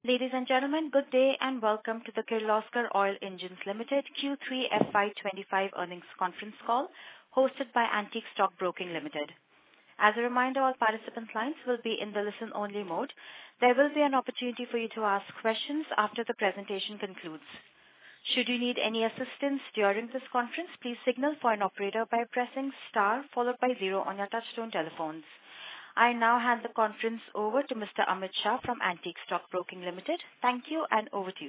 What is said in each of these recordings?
Ladies and gentlemen, good day and welcome to the Kirloskar Oil Engines Limited Q3 FY25 earnings conference call hosted by Antique Stock Broking Limited. As a reminder, all participant lines will be in the listen-only mode. There will be an opportunity for you to ask questions after the presentation concludes. Should you need any assistance during this conference, please signal for an operator by pressing star followed by 0 on your touchtone telephones. I now hand the conference over to Mr. Amit Shah from Antique Stock Broking Limited. Thank you, and over to you,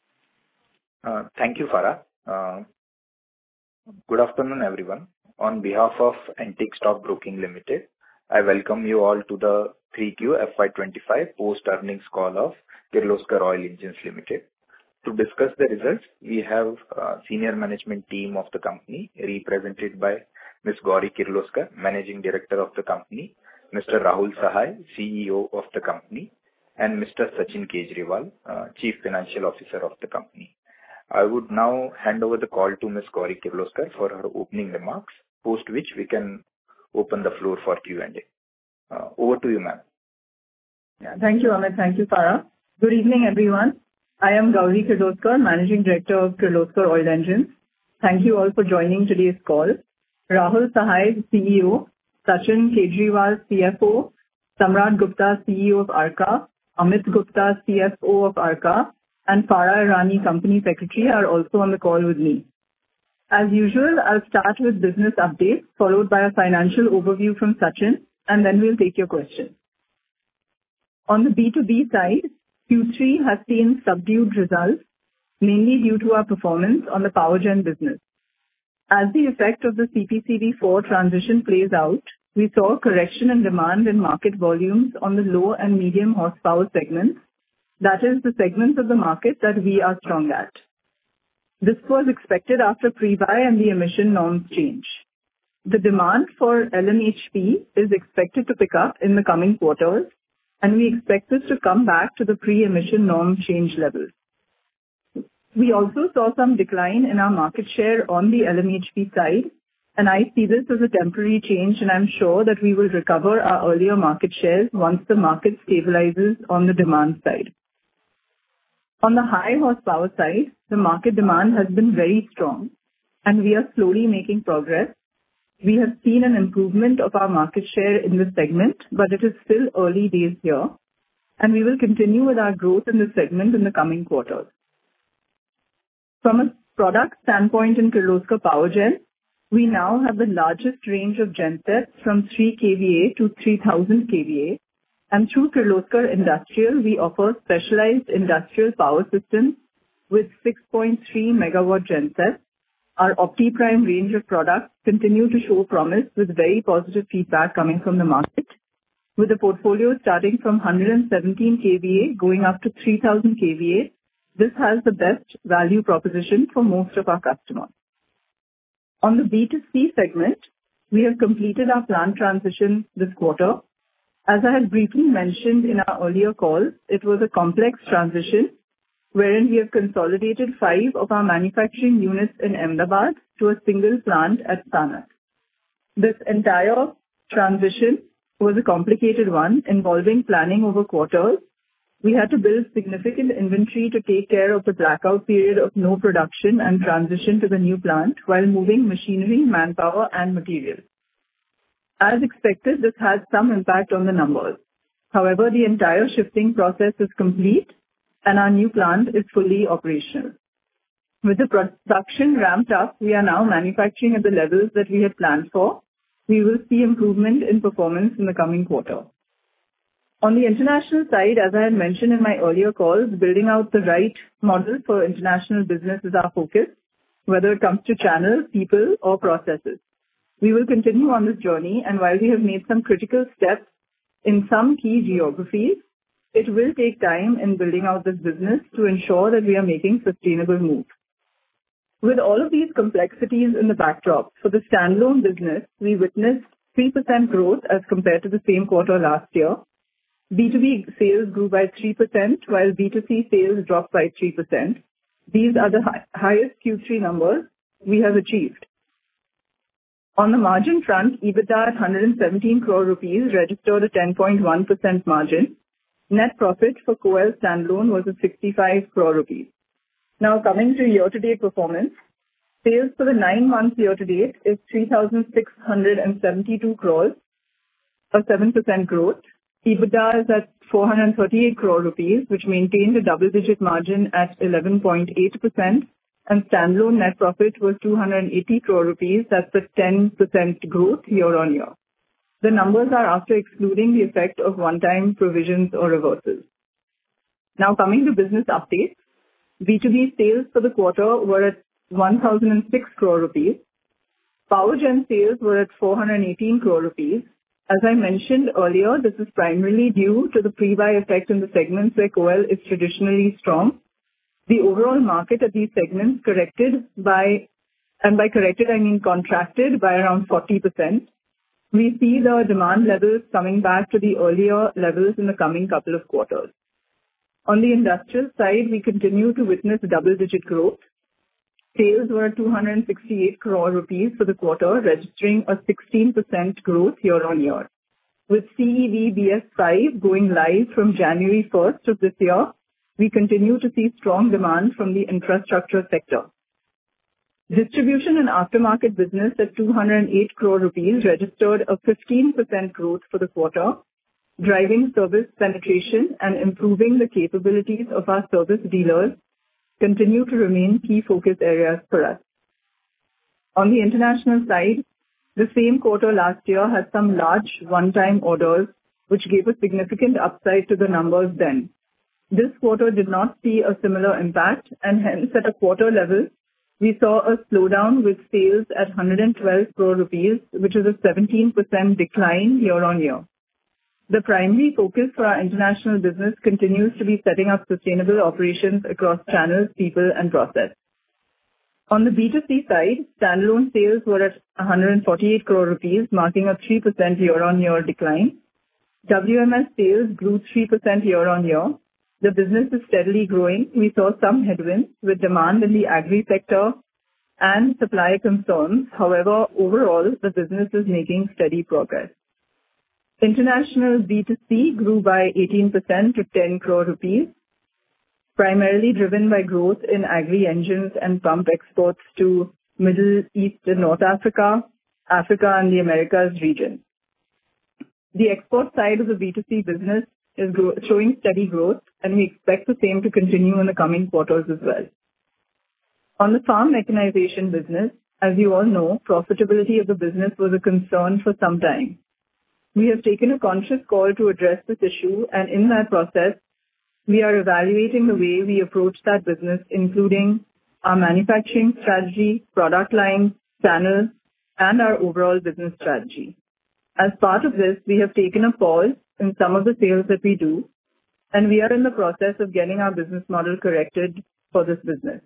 sir. Thank you, Farah. Good afternoon, everyone. On behalf of Antique Stock Broking Limited, I welcome you all to the 3Q FY25 post-earnings call of Kirloskar Oil Engines Limited. To discuss the results, we have senior management team of the company represented by Ms. Gauri Kirloskar, Managing Director of the company, Mr. Rahul Sahai, CEO of the company, and Mr. Sachin Kejriwal, Chief Financial Officer of the company. I would now hand over the call to Ms. Gauri Kirloskar for her opening remarks, post which we can open the floor for Q&A. Over to you, ma'am. Yeah, thank you, Amit. Thank you, Farah. Good evening, everyone. I am Gauri Kirloskar, Managing Director of Kirloskar Oil Engines. Thank you all for joining today's call. Rahul Sahai, CEO, Sachin Kejriwal, CFO, Samrat Gupta, CEO of Arka, Amit Gupta, CFO of Arka, and Farah Irani, Company Secretary, are also on the call with me. As usual, I'll start with business updates, followed by a financial overview from Sachin, and then we'll take your questions. On the B2B side, Q3 has seen subdued results, mainly due to our performance on the power gen business. As the effect of the CPCB4 transition plays out, we saw a correction in demand and market volumes on the low and medium horsepower segments, that is, the segments of the market that we are strong at. This was expected after pre-buy and the emission norms change. The demand for LMHP is expected to pick up in the coming quarters, and we expect this to come back to the pre-emission norm change levels. We also saw some decline in our market share on the LMHP side, and I see this as a temporary change, and I'm sure that we will recover our earlier market shares once the market stabilizes on the demand side. On the high horsepower side, the market demand has been very strong, and we are slowly making progress. We have seen an improvement of our market share in this segment, but it is still early days here, and we will continue with our growth in this segment in the coming quarters. From a product standpoint in Kirloskar Power Gen, we now have the largest range of gensets from 3 kVA to 3000 kVA, and through Kirloskar Industrial, we offer specialized industrial power systems with 6.3 megawatt gensets. Our OptiPrime range of products continue to show promise with very positive feedback coming from the market, with the portfolio starting from 117 kVA going up to 3000 kVA. This has the best value proposition for most of our customers. On the B2C segment, we have completed our plant transition this quarter. As I had briefly mentioned in our earlier calls, it was a complex transition wherein we have consolidated 5 of our manufacturing units in Ahmedabad to a single plant at Sanand. This entire transition was a complicated one involving planning over quarters. We had to build significant inventory to take care of the blackout period of no production and transition to the new plant while moving machinery, manpower, and material. As expected, this had some impact on the numbers. However, the entire shifting process is complete, and our new plant is fully operational. With the production ramped up, we are now manufacturing at the levels that we had planned for. We will see improvement in performance in the coming quarter. On the international side, as I had mentioned in my earlier calls, building out the right model for international business is our focus, whether it comes to channels, people, or processes. We will continue on this journey, and while we have made some critical steps in some key geographies, it will take time in building out this business to ensure that we are making sustainable moves. With all of these complexities in the backdrop, for the standalone business, we witnessed 3% growth as compared to the same quarter last year. B2B sales grew by 3%, while B2C sales dropped by 3%. These are the highest Q3 numbers we have achieved. On the margin front, EBITDA at 117 crore rupees registered a 10.1% margin. Net profit for KOEL standalone was at 65 crore rupees. Now coming to year-to-date performance, sales for the 9 months year-to-date is 3,672 crores, a 7% growth. EBITDA is at 438 crore rupees, which maintained a double-digit margin at 11.8%, and standalone net profit was 280 crore rupees. That's a 10% growth year-on-year. The numbers are after excluding the effect of one-time provisions or reversals. Now coming to business updates. B2B sales for the quarter were at 1,006 crore rupees. Power gen sales were at 418 crore rupees. As I mentioned earlier, this is primarily due to the pre-buy effect in the segments where KOEL is traditionally strong. The overall market at these segments contracted by around 40%. We see the demand levels coming back to the earlier levels in the coming couple of quarters. On the industrial side, we continue to witness double-digit growth. Sales were 268 crore rupees for the quarter, registering a 16% growth year-on-year. With CEV BS5 going live from January 1st of this year, we continue to see strong demand from the infrastructure sector. Distribution and aftermarket business at 208 crore rupees registered a 15% growth for the quarter, driving service penetration and improving the capabilities of our service dealers continue to remain key focus areas for us. On the international side, the same quarter last year had some large one-time orders, which gave a significant upside to the numbers then. This quarter did not see a similar impact, and hence at a quarter level, we saw a slowdown with sales at 112 crore rupees, which is a 17% decline year-on-year. The primary focus for our international business continues to be setting up sustainable operations across channels, people, and process. On the B2C side, standalone sales were at 148 crore rupees, marking a 3% year-on-year decline. WMS sales grew 3% year-on-year. The business is steadily growing. We saw some headwinds with demand in the agri sector and supply concerns. However, overall, the business is making steady progress. International B2C grew by 18% to 10 crore rupees, primarily driven by growth in agri engines and pump exports to Middle East and North Africa, Africa and the Americas region. The export side of the B2C business is showing steady growth, and we expect the same to continue in the coming quarters as well. On the farm mechanization business, as you all know, profitability of the business was a concern for some time. We have taken a conscious call to address this issue, and in that process, we are evaluating the way we approach that business, including our manufacturing strategy, product line, channels, and our overall business strategy. As part of this, we have taken a pause in some of the sales that we do, and we are in the process of getting our business model corrected for this business.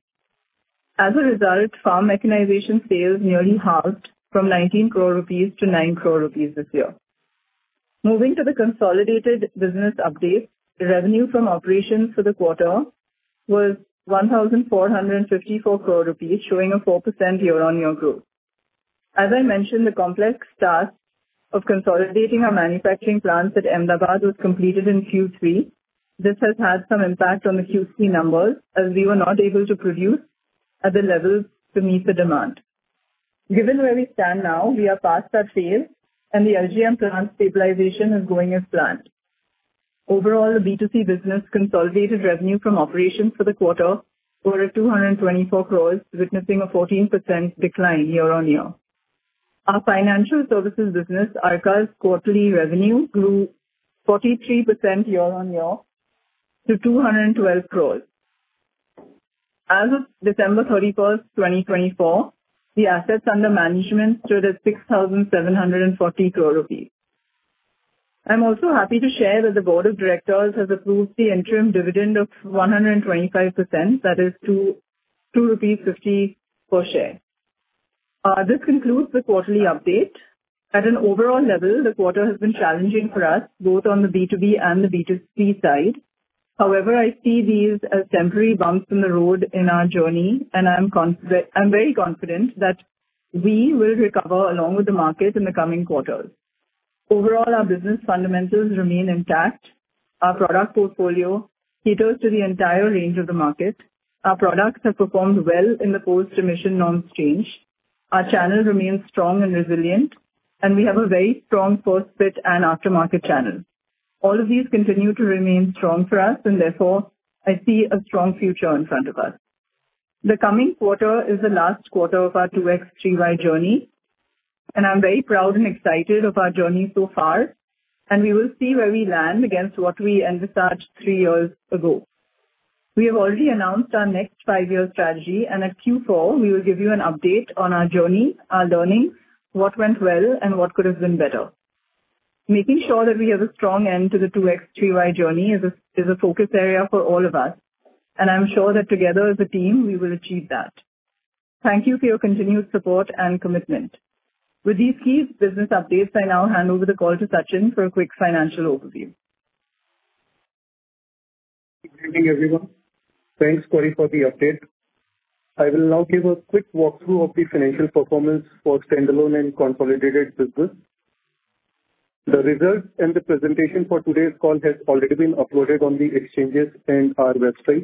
As a result, farm mechanization sales nearly halved from 19 crore rupees to 9 crore rupees this year. Moving to the consolidated business update, the revenue from operations for the quarter was 1,454 crore rupees, showing a 4% year-on-year growth. As I mentioned, the complex task of consolidating our manufacturing plants at Ahmedabad was completed in Q3. This has had some impact on the Q3 numbers, as we were not able to produce at the levels to meet the demand. Given where we stand now, we are past that phase, and the LGM plant stabilization is going as planned. Overall, the B2C business consolidated revenue from operations for the quarter were at 224 crores, witnessing a 14% decline year-on-year. Our financial services business, Arka's quarterly revenue grew 43% year-on-year to 212 crores. As of December 31st, 2024, the assets under management stood at 6,740 crore rupees. I'm also happy to share that the Board of Directors has approved the interim dividend of 125%, that is 2 rupees 50 per share. This concludes the quarterly update. At an overall level, the quarter has been challenging for us, both on the B2B and the B2C side. However, I see these as temporary bumps in the road in our journey, and I'm very confident that we will recover along with the market in the coming quarters. Overall, our business fundamentals remain intact. Our product portfolio caters to the entire range of the market. Our products have performed well in the post-emission norms change. Our channel remains strong and resilient, and we have a very strong first fit and aftermarket channel. All of these continue to remain strong for us, and therefore, I see a strong future in front of us. The coming quarter is the last quarter of our 2X 3Y journey, and I'm very proud and excited of our journey so far, and we will see where we land against what we envisaged 3 years ago. We have already announced our next 5-year strategy, and at Q4, we will give you an update on our journey, our learnings, what went well, and what could have been better. Making sure that we have a strong end to the 2X 3Y journey is a focus area for all of us, and I'm sure that together as a team, we will achieve that. Thank you for your continued support and commitment. With these key business updates, I now hand over the call to Sachin for a quick financial overview. Good evening, everyone. Thanks, Gauri, for the update. I will now give a quick walkthrough of the financial performance for standalone and consolidated business. The results and the presentation for today's call has already been uploaded on the exchanges and our website.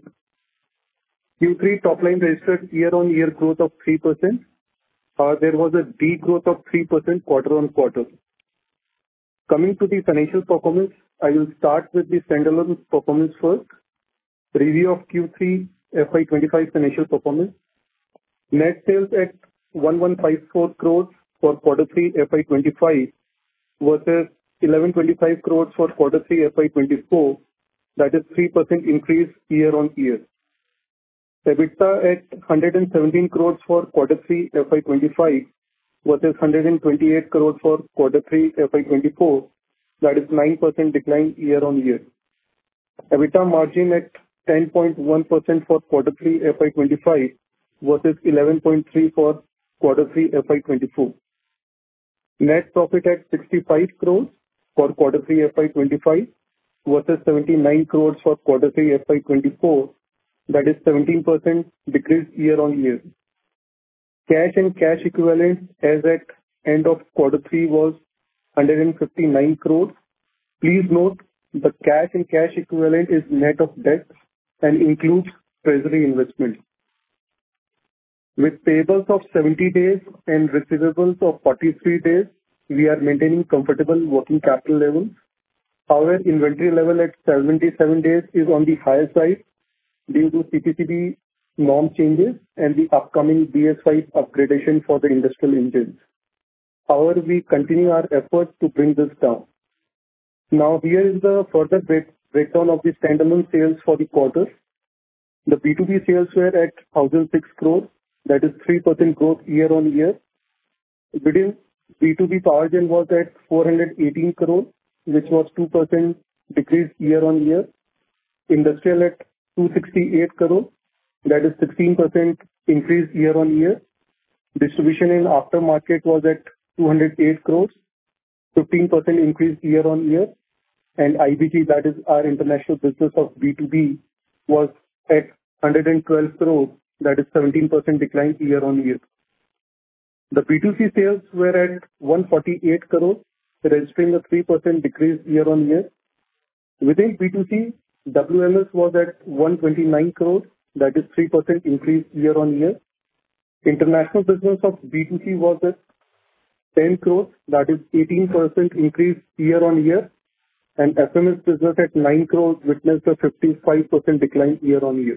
Q3 top line registered year-on-year growth of 3%. There was a degrowth of 3% quarter-on-quarter. Coming to the financial performance, I will start with the standalone performance first. Review of Q3 FY25 financial performance. Net sales at 1154 crores for Q3 FY25 versus 1125 crores for Q3 FY24. That is 3% increase year-on-year. EBITDA at 117 crores for Q3 FY25 versus 128 crores for Q3 FY24. That is 9% decline year-on-year. EBITDA margin at 10.1% for Q3 FY25 versus 11.3% for Q3 FY24. Net profit at 65 crores for Q3 FY25 versus 79 crores for Q3 FY24. That is 17% decrease year-on-year. Cash and cash equivalents as at end of Q3 was 159 crores. Please note the cash and cash equivalent is net of debt and includes treasury investments. With payables of 70 days and receivables of 43 days, we are maintaining comfortable working capital levels. However, inventory level at 77 days is on the higher side due to CPCB norm changes and the upcoming BS5 upgradation for the industrial engines. However, we continue our efforts to bring this down. Now, here is the further breakdown of the standalone sales for the quarter. The B2B sales were at 1,006 crores. That is 3% growth year-on-year. Within B2B, Power Gen was at 418 crores, which was 2% decrease year-on-year. Industrial at 268 crores. That is 16% increase year-on-year. Distribution in aftermarket was at 208 crores, 15% increase year-on-year. And IBG, that is our international business of B2B, was at 112 crores. That is 17% decline year-on-year. The B2C sales were at 148 crores, registering a 3% decrease year-on-year. Within B2C, WMS was at 129 crores. That is 3% increase year-on-year. International business of B2C was at 10 crores. That is 18% increase year-on-year. And FMS business at 9 crores witnessed a 55% decline year-on-year.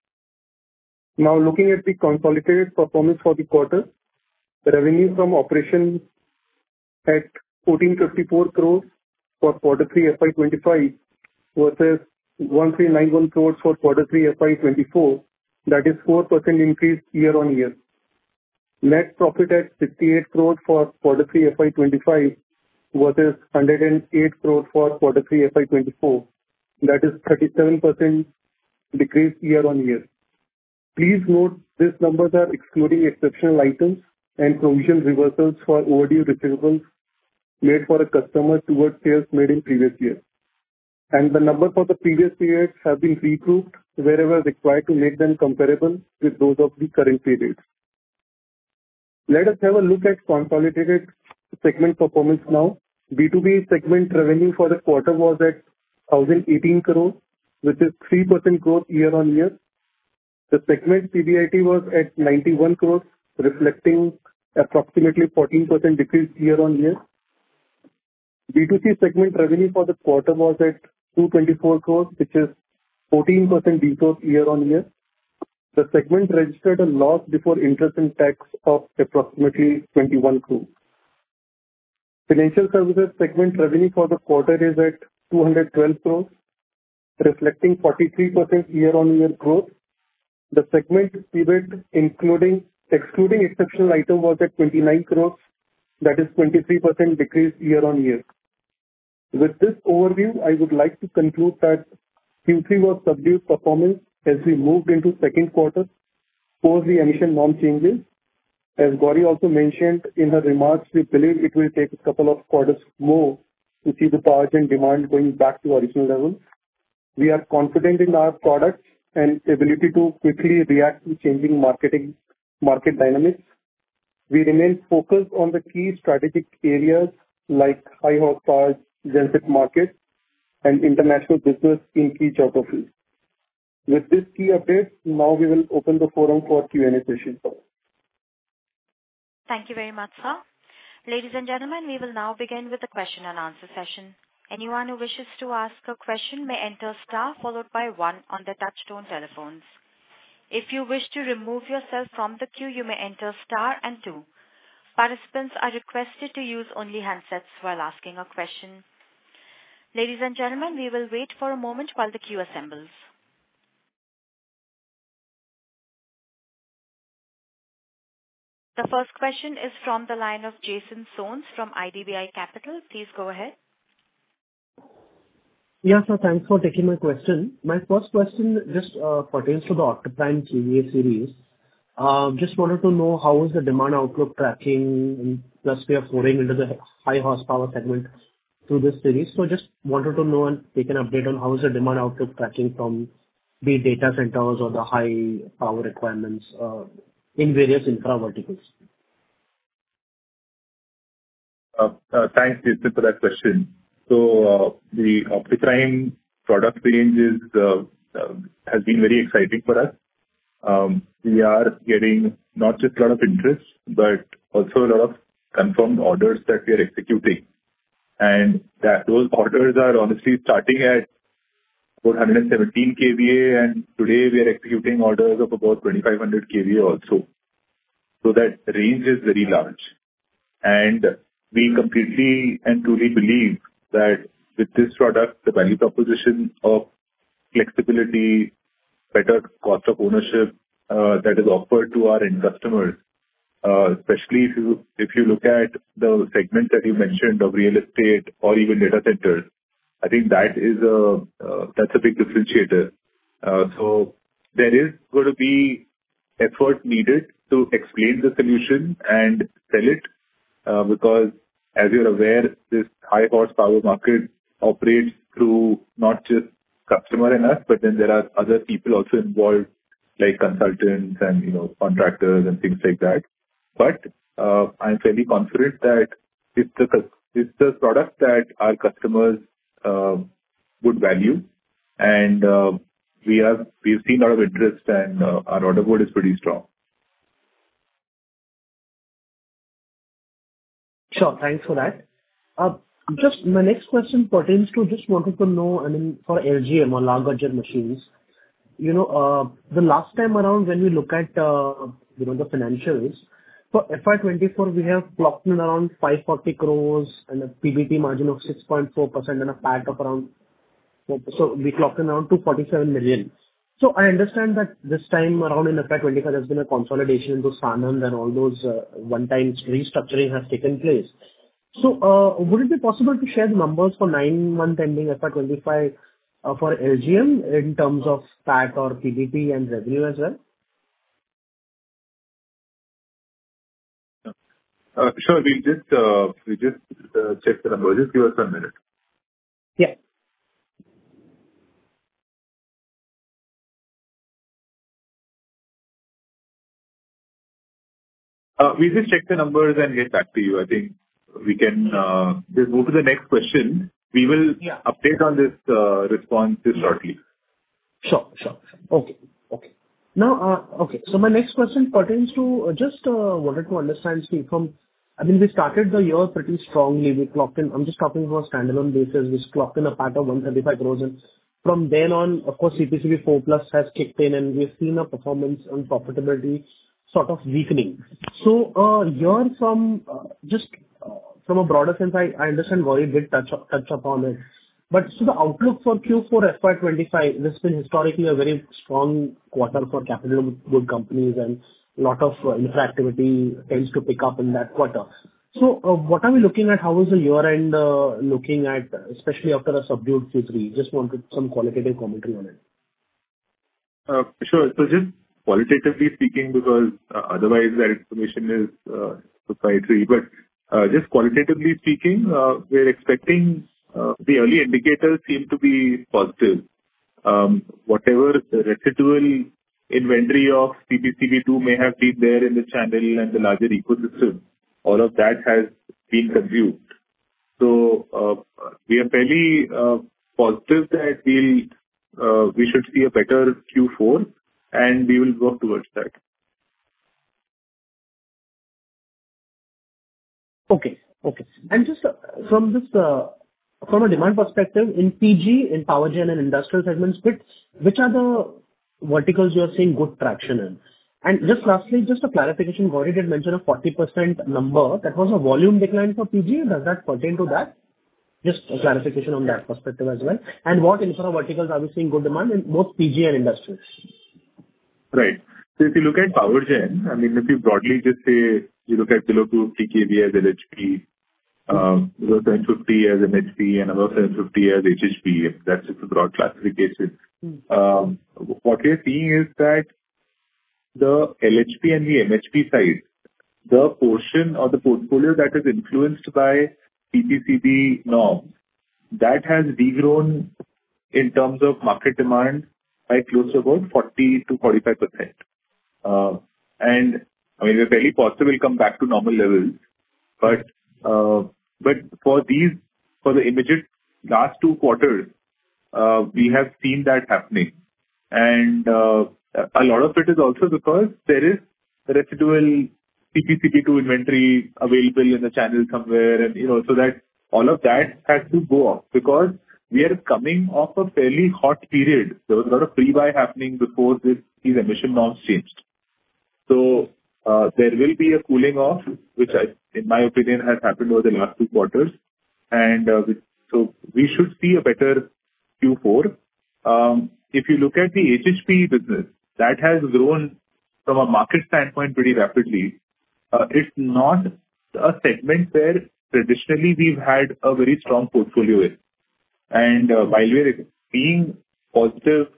Now looking at the consolidated performance for the quarter, the revenue from operations at 1454 crores for Q3 FY25 versus 1391 crores for Q3 FY24. That is 4% increase year-on-year. Net profit at 68 crores for Q3 FY25 versus 108 crores for Q3 FY24. That is 37% decrease year-on-year. Please note these numbers are excluding exceptional items and provision reversals for overdue receivables made for a customer towards sales made in previous years. And the number for the previous periods have been regrouped wherever required to make them comparable with those of the current periods. Let us have a look at consolidated segment performance now. B2B segment revenue for the quarter was at 1,018 crores, which is 3% growth year-on-year. The segment PBIT was at 91 crores, reflecting approximately 14% decrease year-on-year. B2C segment revenue for the quarter was at 224 crores, which is 14% degrowth year-on-year. The segment registered a loss before interest and tax of approximately 21 crores. Financial services segment revenue for the quarter is at 212 crores, reflecting 43% year-on-year growth. The segment PBIT, excluding exceptional item, was at 29 crores, that is 23% decrease year-on-year. With this overview, I would like to conclude that Q3 was subdued performance as we moved into second quarter post the emission norm changes. As Gauri also mentioned in her remarks, we believe it will take a couple of quarters more to see the power gen demand going back to original levels. We are confident in our products and ability to quickly react to changing market dynamics. We remain focused on the key strategic areas like high horsepower genset market and international business in key geographies. With this key update, now we will open the forum for Q&A session. Thank you very much, sir. Ladies and gentlemen, we will now begin with the question and answer session. Anyone who wishes to ask a question may enter star followed by 1 on their touchtone telephones. If you wish to remove yourself from the queue, you may enter star and 2. Participants are requested to use only handsets while asking a question. Ladies and gentlemen, we will wait for a moment while the queue assembles. The first question is from the line of Jason Soans from IDBI Capital. Please go ahead. Yeah, sir. Thanks for taking my question. My first question just pertains to the Optiprime KVA series. Just wanted to know how is the demand outlook tracking, and plus we are foraying into the high horsepower segment through this series. So just wanted to know and take an update on how is the demand outlook tracking from the data centers or the high power requirements in various infra verticals. Thanks, Jason, for that question. So the Optiprime product range has been very exciting for us. We are getting not just a lot of interest, but also a lot of confirmed orders that we are executing. And that those orders are honestly starting at about 117 kVA, and today we are executing orders of about 2500 kVA also. So that range is very large. And we completely and truly believe that with this product, the value proposition of flexibility, better cost of ownership that is offered to our end customers, especially if you look at the segment that you mentioned of real estate or even data centers, I think that's a big differentiator. So there is going to be effort needed to explain the solution and sell it, because as you're aware, this high horsepower market operates through not just customer and us, but then there are other people also involved, like consultants and contractors and things like that. But I'm fairly confident that it's the product that our customers would value, and we've seen a lot of interest, and our order board is pretty strong. Sure, thanks for that. Just my next question pertains to, just wanted to know, I mean, for LGM or large gauge machines, the last time around when we look at the financials for FY24, we have clocked in around 540 crores and a PBT margin of 6.4% and a PAT of around 4%. So we clocked in around 247 million. So I understand that this time around in FY25 there's been a consolidation into Sanand and all those one-time restructuring has taken place. So would it be possible to share the numbers for 9-month ending FY25 for LGM in terms of PAT or PBT and revenue as well? Sure. We just check the numbers. Just give us a minute. Yeah. We just check the numbers and get back to you. I think we can just move to the next question. we will update on this responses shortly. Sure. Okay. Now, so my next question pertains to just wanted to understand, see, we started the year pretty strongly. We clocked in, I'm just talking about standalone basis, we clocked in a PAT of 135 crores, and from then on, of course, CPCB 4 Plus has kicked in, and we've seen a performance on profitability sort of weakening. So, here from from a broader sense, I understand Gauri did touch upon it. But so the outlook for Q4 FY25, this has been historically a very strong quarter for capital good companies, and a lot of infra activity tends to pick up in that quarter. So, what are we looking at? How is the year-end looking at, especially after a subdued Q3? Just wanted some qualitative commentary on it. Sure. So just qualitatively speaking, because otherwise that information is proprietary, but just qualitatively speaking, we're expecting the early indicators seem to be positive. Whatever the residual inventory of CPCB2 may have been there in the channel and the larger ecosystem, all of that has been consumed. So we are fairly positive that we should see a better Q4, and we will work towards that. Okay. And just from this, from a demand perspective, in PG, in power gen and industrial segments, which are the verticals you are seeing good traction in? And just lastly, just a clarification, Gauri did mention a 40% number. That was a volume decline for PG. Does that pertain to that? Just a clarification on that perspective as well. And what infra verticals are we seeing good demand in both PG and industrials? Right. So if you look at power gen, if you broadly just say you look at below 250 kV as LHP, below 750 as MHP, and above 750 as HHP, that's just a broad classification. What we are seeing is that the LHP and the MHP side, the portion of the portfolio that is influenced by CPCB norms, that has degrown in terms of market demand by close to about 40 to 45%. And we're fairly positive we'll come back to normal levels, but for the immediate last 2 quarters, we have seen that happening. And a lot of it is also because there is residual CPCB2 inventory available in the channel somewhere, and so that all of that has to go off because we are coming off a fairly hot period. There was a lot of pre-buy happening before these emission norms changed. So there will be a cooling off, which in my opinion has happened over the last 2 quarters, and so we should see a better Q4. If you look at the HHP business, that has grown from a market standpoint pretty rapidly. It's not a segment where traditionally we've had a very strong portfolio in. And while we're seeing positive,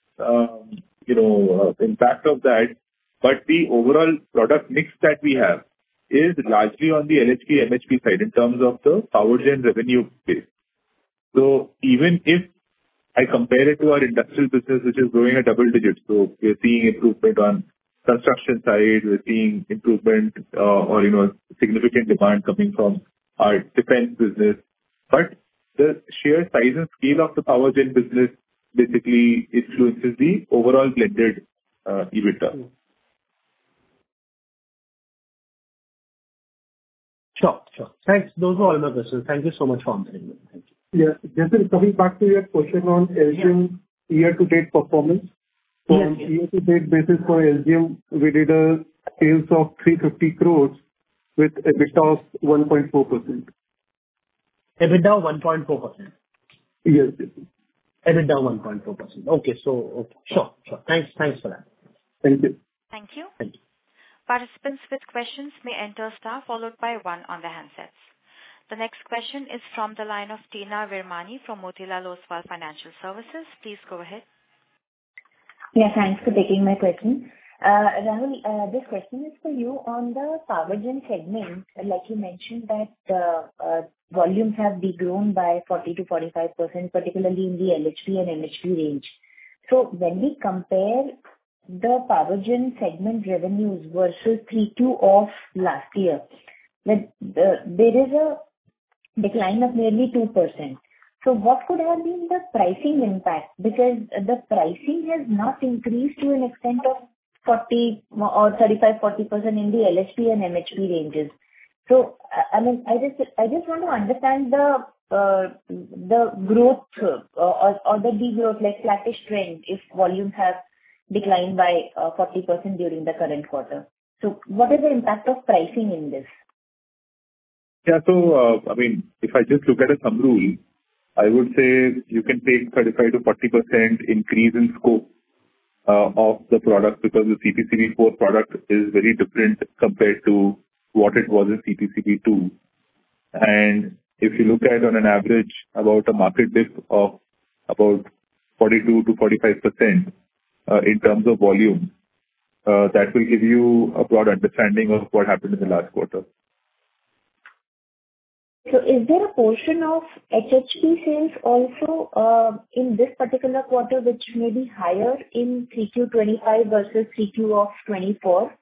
impact of that, but the overall product mix that we have is largely on the LHP, MHP side in terms of the power gen revenue base. So even if I compare it to our industrial business, which is growing at double digits, so we're seeing improvement on construction side, we're seeing improvement or significant demand coming from our defense business, but the sheer size and scale of the power gen business basically influences the overall blended EBITDA. Sure. Thanks. Those were all my questions. Thank you so much for answering them. Thank you. Yeah. Just coming back to your question on LGM year-to-date performance. From year-to-date basis for LGM, we did a sales of 350 crores with EBITDA of 1.4%. EBITDA of 1.4%? Yes. EBITDA 1.4%. Okay. Sure. Thanks for that. Thank you. Thank you. Participants with questions may enter star followed by 1 on the handsets. The next question is from the line of Tina Virmani from Motilal Oswal Financial Services. Please go ahead. Yeah, thanks for taking my question. Rahul, this question is for you on the power gen segment. Like you mentioned that volumes have degrown by 40 to 45%, particularly in the LHP and MHP range. So when we compare the power gen segment revenues versus 3Q of last year, there is a decline of nearly 2%. So what could have been the pricing impact? Because the pricing has not increased to an extent of 40 or 35-40% in the LHP and MHP ranges. So, I mean, I just want to understand the growth or the degrowth, like flattish trend, if volumes have declined by 40% during the current quarter. So what is the impact of pricing in this? Yeah. So, I mean, if I just look at a thumb rule, I would say you can take 35 to 40% increase in scope of the product, because the CPCB4 product is very different compared to what it was in CPCB2. And if you look at on an average about a market dip of about 42 to 45% in terms of volume, that will give you a broad understanding of what happened in the last quarter. So is there a portion of HHP sales also in this particular quarter which may be higher in 3Q25 versus 3Q of 24?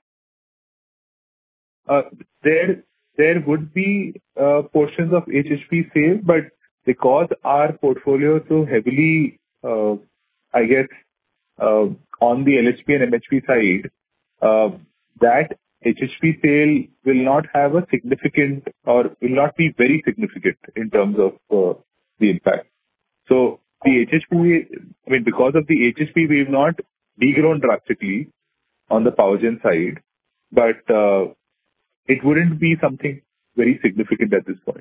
There would be portions of HHP sales, but because our portfolio is so heavily, I guess, on the LHP and MHP side, that HHP sale will not have a significant or will not be very significant in terms of the impact. So the HHP, I mean, because of the HHP, we've not degrown drastically on the power gen side, but it wouldn't be something very significant at this point.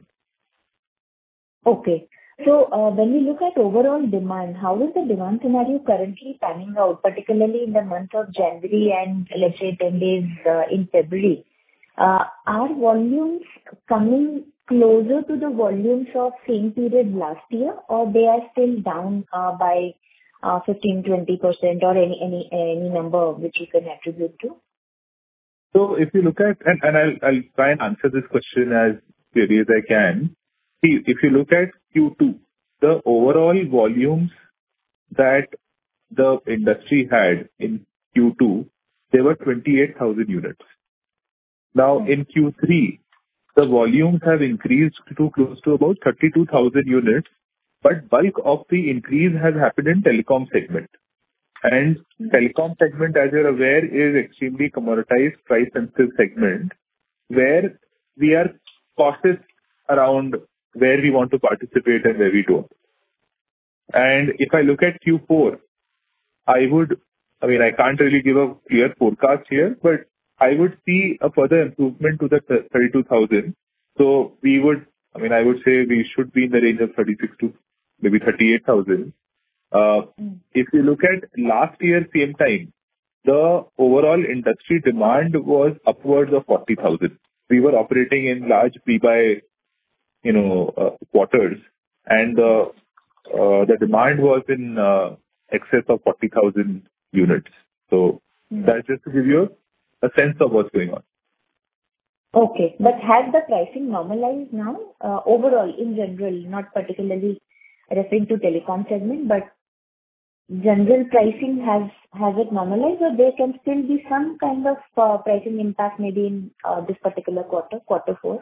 Okay. So when we look at overall demand, how is the demand scenario currently panning out, particularly in the month of January and let's say 10 days in February? Are volumes coming closer to the volumes of same period last year, or they are still down by 15-20% or any number which you can attribute to? So if you look at, and I'll try and answer this question as clearly as I can. See, if you look at Q2, the overall volumes that the industry had in Q2, they were 28,000 units. Now in Q3, the volumes have increased to close to about 32,000 units, but bulk of the increase has happened in telecom segment. And telecom segment, as you're aware, is extremely commoditized, price-sensitive segment, where we are cautious around where we want to participate and where we don't. And if I look at Q4, I can't really give a clear forecast here, but I would see a further improvement to the 32,000. So I would say we should be in the range of 36 to maybe 38,000. If you look at last year, same time, the overall industry demand was upwards of 40,000. We were operating in large pre-buy, quarters, and the demand was in excess of 40,000 units. So that's just to give you a sense of what's going on. Okay. But has the pricing normalized now? Overall, in general, not particularly referring to telecom segment, but general pricing, has it normalized, or there can still be some kind of pricing impact maybe in this particular quarter 4?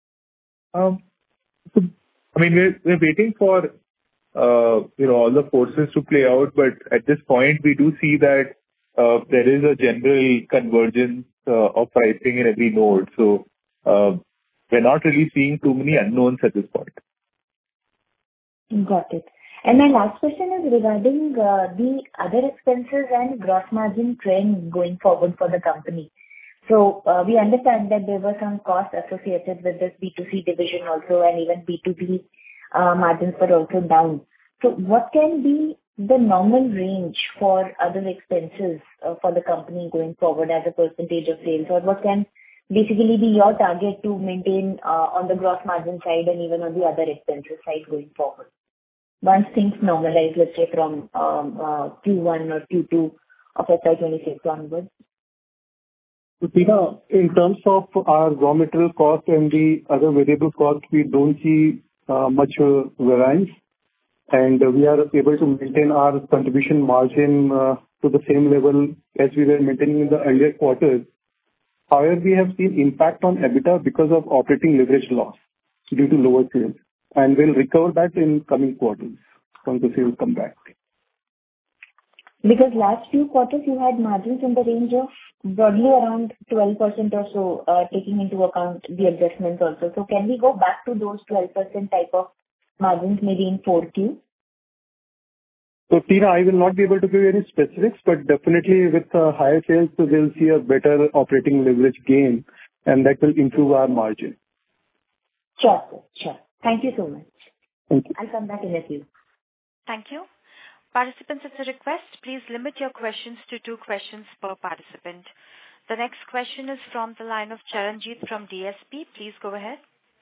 We're waiting for all the forces to play out, but at this point we do see that there is a general convergence of pricing in every node. So we're not really seeing too many unknowns at this point. Got it. And my last question is regarding the other expenses and gross margin trend going forward for the company. So we understand that there were some costs associated with this B2C division also, and even B2B margins were also down. So what can be the normal range for other expenses for the company going forward as a percentage of sales? Or what can basically be your target to maintain on the gross margin side and even on the other expenses side going forward, once things normalize, let's say from Q1 or Q2 of FY26 onwards? So, Tina, in terms of our raw material cost and the other variable costs, we don't see much variance, and we are able to maintain our contribution margin to the same level as we were maintaining in the earlier quarters. However, we have seen impact on EBITDA because of operating leverage loss due to lower sales. and we'll recover that in coming quarters once the sales come back. Because last few quarters you had margins in the range of broadly around 12% or so, taking into account the adjustments also. So can we go back to those 12% type of margins maybe in 4Q? So, Tina, I will not be able to give you any specifics, but definitely with higher sales, so we'll see a better operating leverage gain, and that will improve our margin. Sure, sir. Sure. Thank you so much. Thank you. I'll come back in a few. Thank you. Participants, it's a request. Please limit your questions to 2 questions per participant. The next question is from the line of Charanjit from DSP. Please go ahead.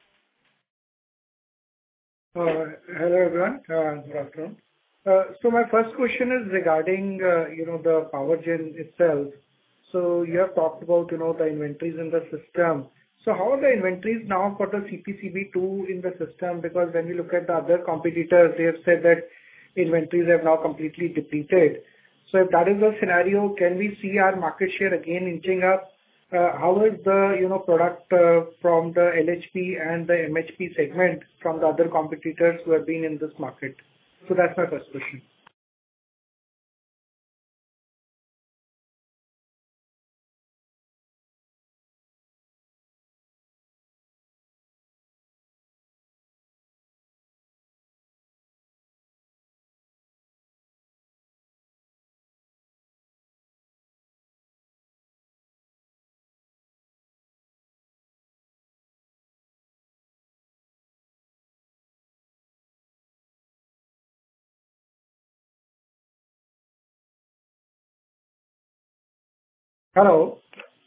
Hello, everyone. Good afternoon. So my first question is regarding, the power gen itself. So you have talked about, the inventories in the system. So how are the inventories now for the CPCB2 in the system? Because when we look at the other competitors, they have said that inventories have now completely depleted. So if that is the scenario, can we see our market share again inching up? How is the, product from the LHP and the MHP segment from the other competitors who have been in this market? So that's my first question. Hello.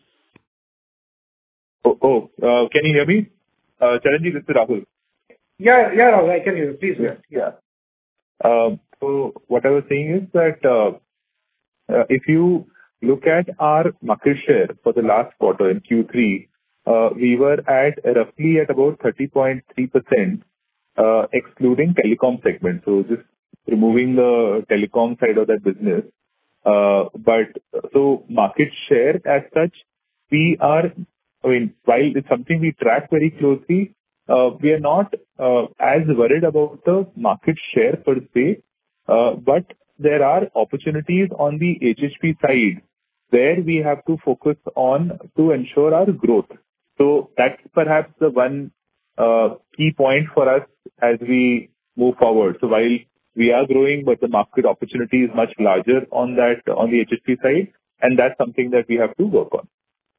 Can you hear me? Charanjit, this is Rahul. Yeah, Rahul, I can hear you. Please go ahead. Yeah. So what I was saying is that if you look at our market share for the last quarter in Q3, we were at roughly at about 30.3%, excluding telecom segment. So just removing the telecom side of that business. But so market share as such, while it's something we track very closely, we are not as worried about the market share per se, but there are opportunities on the HHP side where we have to focus on to ensure our growth. So that's perhaps the one key point for us as we move forward. So while we are growing, but the market opportunity is much larger on the HHP side, and that's something that we have to work on.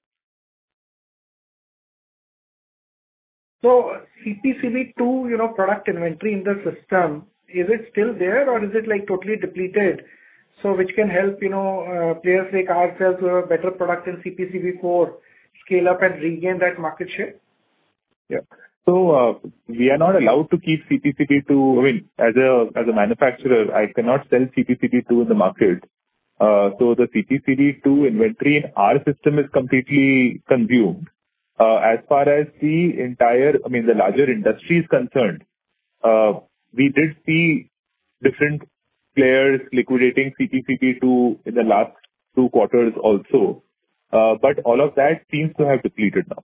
So CPCB2, product inventory in the system, is it still there or is it like totally depleted? So which can help, players like ourselves who have a better product in CPCB4 scale up and regain that market share? Yeah. So we are not allowed to keep CPCB2. As a manufacturer, I cannot sell CPCB2 in the market. So the CPCB2 inventory in our system is completely consumed. As far as the larger industry is concerned, we did see different players liquidating CPCB2 in the last 2 quarters also. But all of that seems to have depleted now.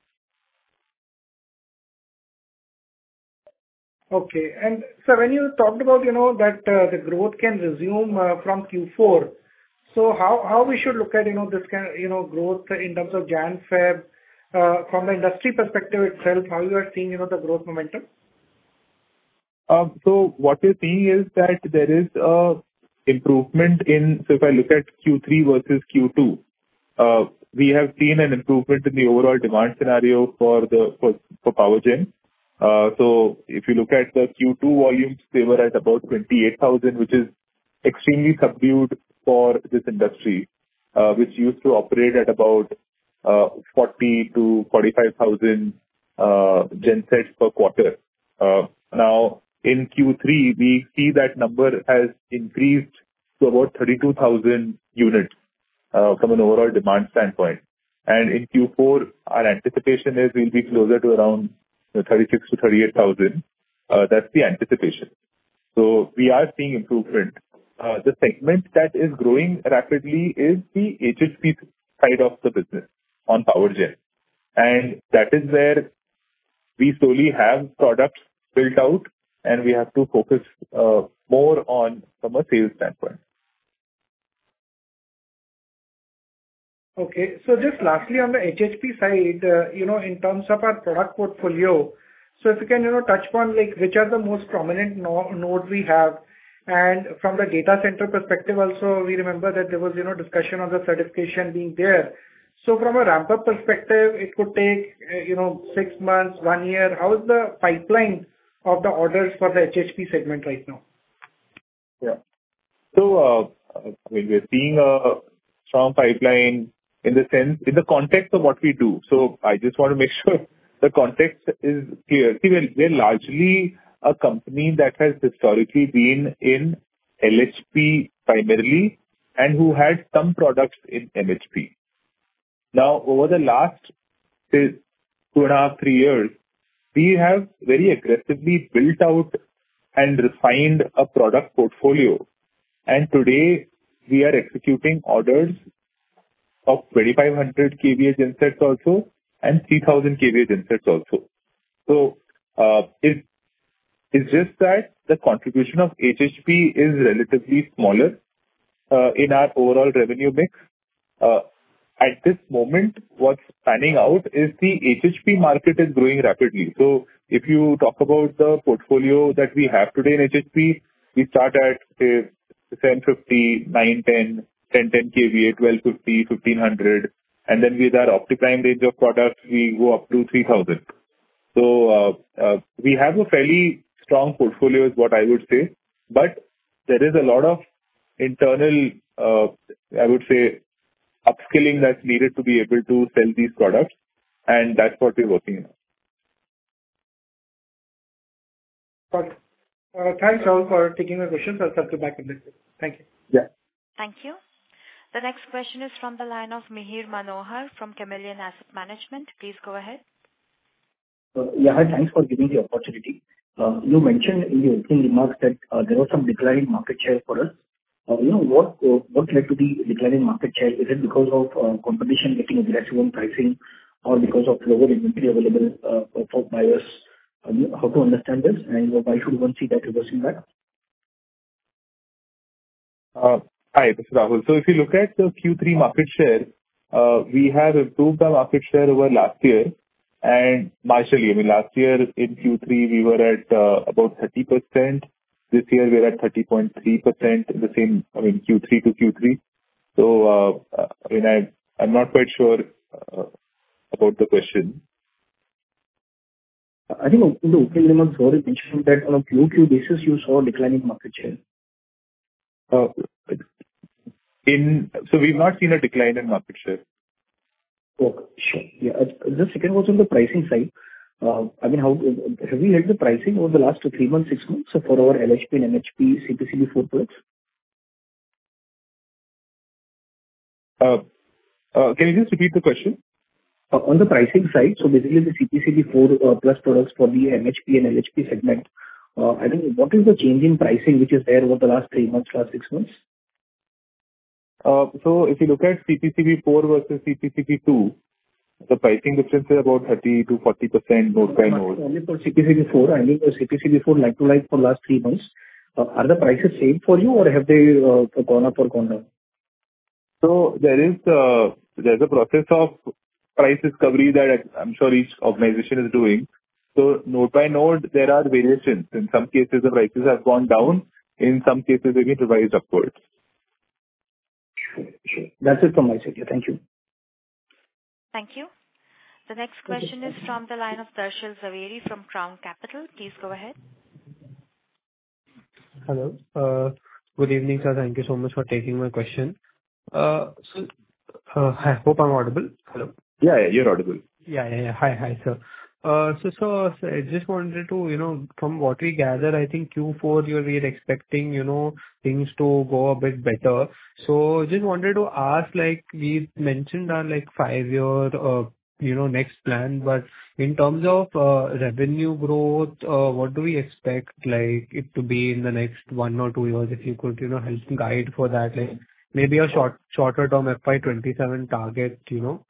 Okay. And so when you talked about, that the growth can resume from Q4, so how we should look at, this kind of, growth in terms of Jan, Feb, from the industry perspective itself, how you are seeing, the growth momentum? So what we're seeing is that there is a improvement so if I look at Q3 versus Q2, we have seen an improvement in the overall demand scenario for power gen. So if you look at the Q2 volumes, they were at about 28,000, which is extremely subdued for this industry, which used to operate at about 40 to 45,000 gensets per quarter. Now, in Q3, we see that number has increased to about 32,000 units from an overall demand standpoint. And in Q4, our anticipation is we'll be closer to around 36 to 38,000. That's the anticipation. So we are seeing improvement. The segment that is growing rapidly is the HHP side of the business on power gen. And that is where we slowly have products built out, and we have to focus more on from a sales standpoint. Okay. So just lastly, on the HHP side, in terms of our product portfolio, so if you can, touch upon, like, which are the most prominent nodes we have. And from the data center perspective also, we remember that there was, discussion on the certification being there. So from a ramp-up perspective, it could take, 6 months, 1 year. How is the pipeline of the orders for the HHP segment right now? Yeah. So, we're seeing a strong pipeline in the context of what we do. So I just want to make sure the context is clear. See, we're largely a company that has historically been in LHP primarily and who had some products in MHP. Now, over the last, say, 2.5, 3 years, we have very aggressively built out and refined a product portfolio. And today, we are executing orders of 2,500 kVA gensets also and 3,000 kVA gensets also. So, it's just that the contribution of HHP is relatively smaller in our overall revenue mix. At this moment, what's panning out is the HHP market is growing rapidly. So if you talk about the portfolio that we have today in HHP, we start at, say, 750, 910, 1010 kVA, 1250, 1500, and then with our OptiPrime range of products, we go up to 3000. So we have a fairly strong portfolio is what I would say, but there is a lot of internal, I would say, upskilling that's needed to be able to sell these products, and that's what we're working on. Got it. Thanks, Rahul, for taking my questions. I'll circle back in this. Thank you. Yeah. Thank you. The next question is from the line of Mihir Manohar from Chameleon Asset Management. Please go ahead. Yeah, hi, thanks for giving the opportunity. You mentioned in the opening remarks that there was some declining market share for us. What led to the declining market share? Is it because of competition getting aggressive on pricing or because of lower inventory available for buyers? How to understand this, and why should one see that reversing back? Hi, this is Rahul. So if you look at the Q3 market share, we have improved our market share over last year. And marginally, I mean, last year in Q3, we were at about 30%. This year, we're at 30.3% in the same, Q3 to Q3. So, I'm not quite sure about the question. I think in the opening remarks, Gauri mentioned that on a QOQ basis, you saw a declining market share. So we've not seen a decline in market share. Okay, sure. Yeah. The second was on the pricing side. How have we held the pricing over the last 3 months, 6 months for our LHP and MHP CPCB4 products? Can you just repeat the question? On the pricing side, so basically the CPCB4 plus products for the MHP and LHP segment, what is the change in pricing which is there over the last 3 months, last 6 months? So if you look at CPCB4 versus CPCB2, the pricing difference is about 30 to 40% node by node. Only for CPCB4, I mean, the CPCB4 like to like for last 3 months. Are the prices same for you or have they gone up or gone down? So there's a process of price discovery that I'm sure each organization is doing. So node by node, there are variations. In some cases, the prices have gone down. In some cases, they've been revised upwards. Sure. That's it from my side. Yeah, thank you. Thank you. The next question is from the line of Darshil Zaveri from Crown Capital. Please go ahead. Hello. Good evening, sir. Thank you so much for taking my question. I hope I'm audible. Hello. Yeah, you're audible. Yeah. Hi, sir. So I just wanted to, from what we gather, I think Q4 we're expecting, things to go a bit better. So just wanted to ask, like we mentioned our 5-year, next plan, but in terms of revenue growth, what do we expect it to be in the next 1 or 2 years? If you could, help guide for that, maybe a shorter term FY27 target,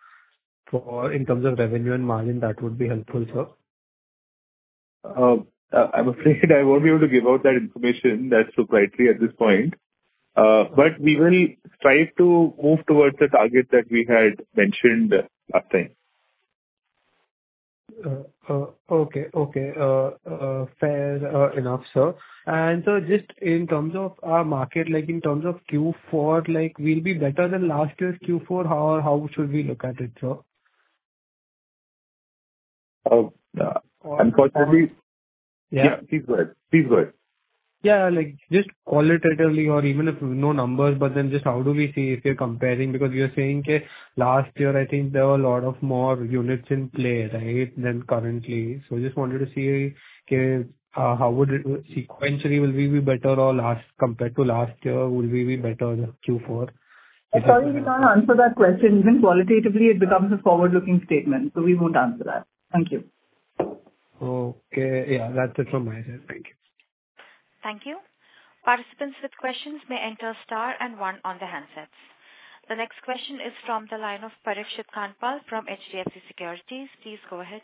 for in terms of revenue and margin, that would be helpful, sir. I'm afraid I won't be able to give out that information. That's proprietary at this point. But we will strive to move towards the target that we had mentioned last time. Okay. Fair enough, sir. And so just in terms of our market, like in terms of Q4, like we'll be better than last year's Q4. How should we look at it, sir? Unfortunately. Yeah. Please go ahead. Yeah, like just qualitatively or even if no numbers, but then just how do we see if you're comparing? Because you're saying that last year, I think there were a lot of more units in play, right, than currently. So just wanted to see how would it sequentially will we be better or compared to last year, will we be better than Q4? Sorry, we can't answer that question. Even qualitatively, it becomes a forward-looking statement, so we won't answer that. Thank you. Okay. Yeah, that's it from my side. Thank you. Thank you. Participants with questions may enter star and one on the handsets. The next question is from the line of Parikshit Kandpal from HDFC Securities. Please go ahead.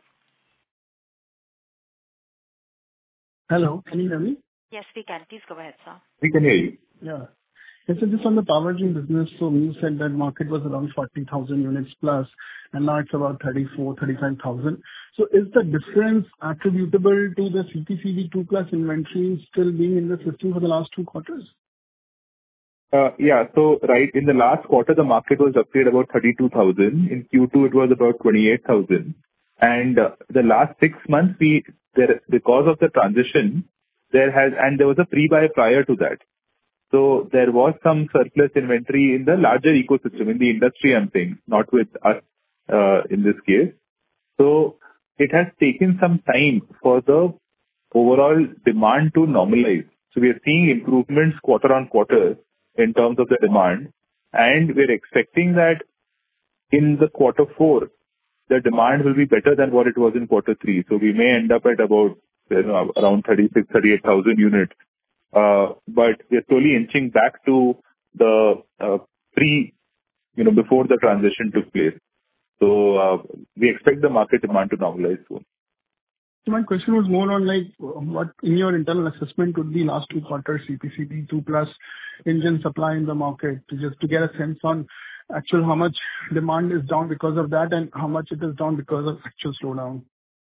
Hello, can you hear me? Yes, we can. Please go ahead, sir. We can hear you. Yeah. So just on the power gen business, so you said that market was around 40,000 units plus, and now it's about 35,000. So is the difference attributable to the CPCB 2+ inventory still being in the system for the last 2 quarters? Yeah. So right in the last quarter, the market was up to about 32,000. In Q2, it was about 28,000. And the last 6 months, because of the transition, there was a pre-buy prior to that. So there was some surplus inventory in the larger ecosystem, in the industry, I'm saying, not with us in this case. So it has taken some time for the overall demand to normalize. So we are seeing improvements quarter on quarter in terms of the demand, and we're expecting that in the quarter 4, the demand will be better than what it was in quarter 3. So we may end up at about around 38,000 units. But we are slowly inching back to the before the transition took place. So we expect the market demand to normalize soon. So my question was more on what in your internal assessment would be last 2 quarters CPCB 2+ engine supply in the market to get a sense on actual how much demand is down because of that and how much it is down because of actual slowdown.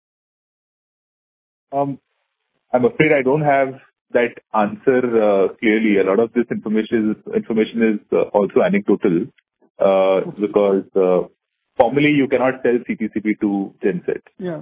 I'm afraid I don't have that answer clearly. A lot of this information is also anecdotal because formally you cannot sell CPCB to genset. Yeah.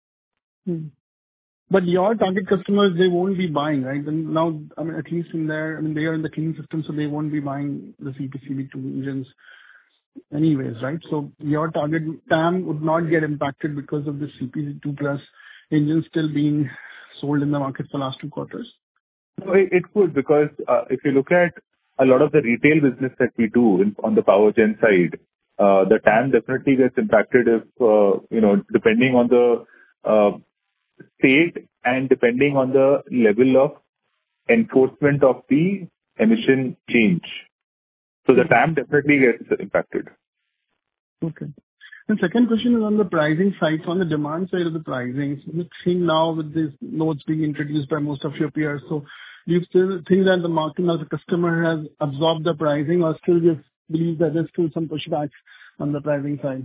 But your target customers, they won't be buying, right? And now, at least they are in the clean system, so they won't be buying the CPCB 2 engines anyways, right? So your target TAM would not get impacted because of the CPCB 2+ engines still being sold in the market for the last 2 quarters? No, it would, because if you look at a lot of the retail business that we do on the power gen side, the TAM definitely gets impacted if, depending on the state and depending on the level of enforcement of the emission change. So the TAM definitely gets impacted. Okay. And second question is on the pricing side. So on the demand side of the pricing, so we're seeing now with these nodes being introduced by most of your peers. So do you still think that the market as a customer has absorbed the pricing, or still just believe that there's still some pushback on the pricing side?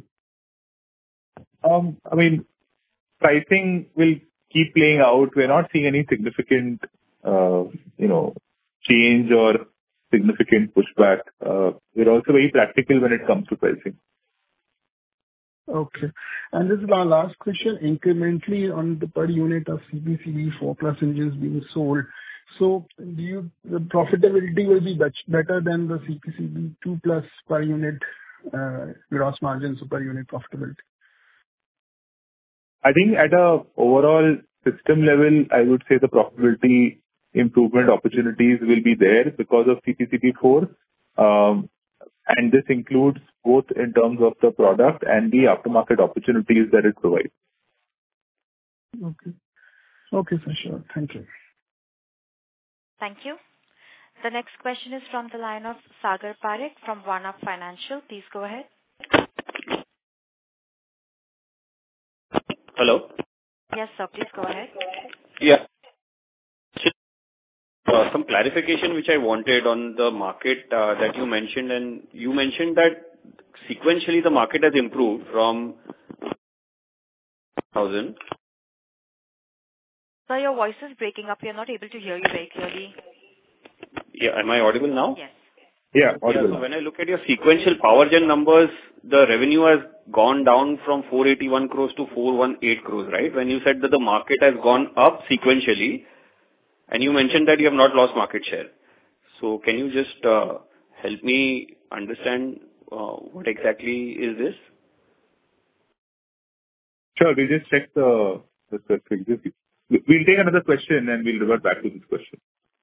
Pricing will keep playing out. We're not seeing any significant, change or significant pushback. We're also very practical when it comes to pricing. Okay. And this is our last question. Incrementally on the per unit of CPCB 4+ engines being sold, so the profitability will be much better than the CPCB 2+ per unit gross margins per unit profitability? I think at a overall system level, I would say the profitability improvement opportunities will be there because of CPCB 4. And this includes both in terms of the product and the aftermarket opportunities that it provides. Okay. Okay, for sure. Thank you. Thank you. The next question is from the line of Sagar Parekh from One Up Financial. Please go ahead. Hello? Yes, sir. Please go ahead. Yeah. some clarification which I wanted on the market that you mentioned, and you mentioned that sequentially the market has improved from 1,000. Sir, your voice is breaking up. We are not able to hear you very clearly. Yeah, am I audible now? Yes. Yeah, audible. So when I look at your sequential power gen numbers, the revenue has gone down from 481 crores to 418 crores, right? When you said that the market has gone up sequentially, and you mentioned that you have not lost market share. So can you just help me understand what exactly is this? Sure, we'll just check the specific. We'll take another question and we'll revert back to this question.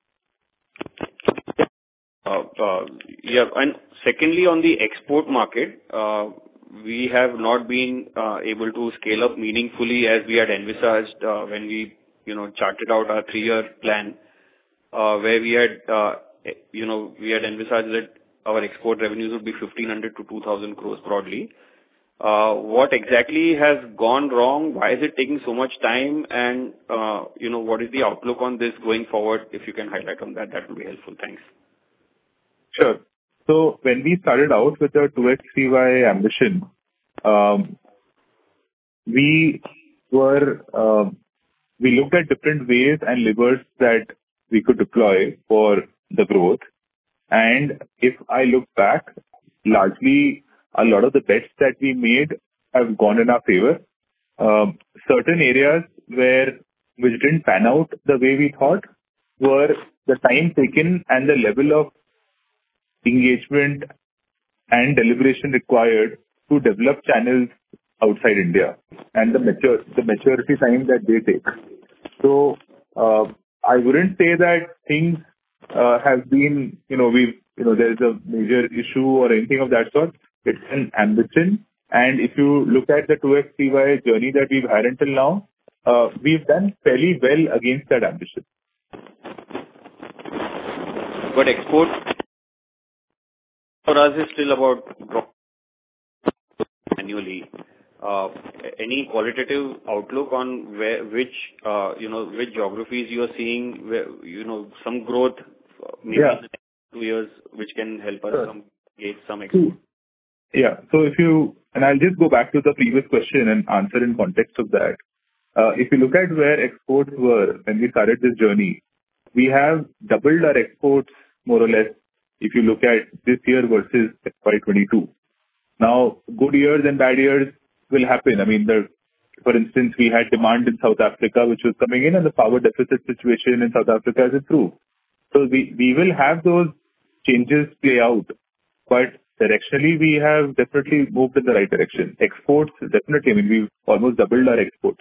Yeah, and secondly, on the export market, we have not been able to scale up meaningfully as we had envisaged when we, charted out our 3-year plan, where we had, we had envisaged that our export revenues would be 1,500 to 2,000 crores broadly. What exactly has gone wrong? Why is it taking so much time? And, what is the outlook on this going forward? If you can highlight on that, that would be helpful. Thanks. Sure. So when we started out with the 2X3Y ambition, we looked at different ways and levers that we could deploy for the growth. And if I look back, largely a lot of the bets that we made have gone in our favor. Certain areas which didn't pan out the way we thought were the time taken and the level of engagement and deliberation required to develop channels outside India and the maturity time that they take. So I wouldn't say that things have been, there's a major issue or anything of that sort. It's an ambition. And if you look at the 2X3Y journey that we've had until now, we've done fairly well against that ambition. But export for us is still about annually. Any qualitative outlook on which geographies you are seeing, where, some growth maybe in the next 2 years, which can help us gauge some export? Yeah. So and I'll just go back to the previous question and answer in context of that. If you look at where exports were when we started this journey, we have doubled our exports more or less if you look at this year versus FY22. Now, good years and bad years will happen. I mean, for instance, we had demand in South Africa, which was coming in, and the power deficit situation in South Africa has improved. So we will have those changes play out. But directionally, we have definitely moved in the right direction. Exports, definitely, I mean, we've almost doubled our exports.